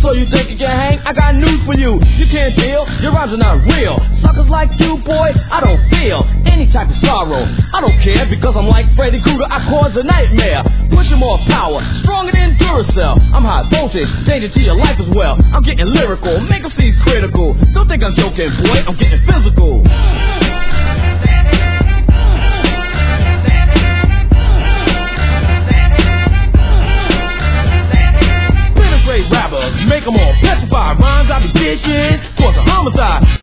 So you think you can hang? I got news for you. You can't deal, your rhymes are not real. Suckers like you, boy, I don't feel any type of sorrow. I don't care because I'm like Freddy Krueger, I cause a nightmare. Pushing more power, stronger than Duracell. I'm high voltage, danger to your life as well. I'm getting lyrical, make them see critical. Don't think I'm joking, boy, I'm getting physical.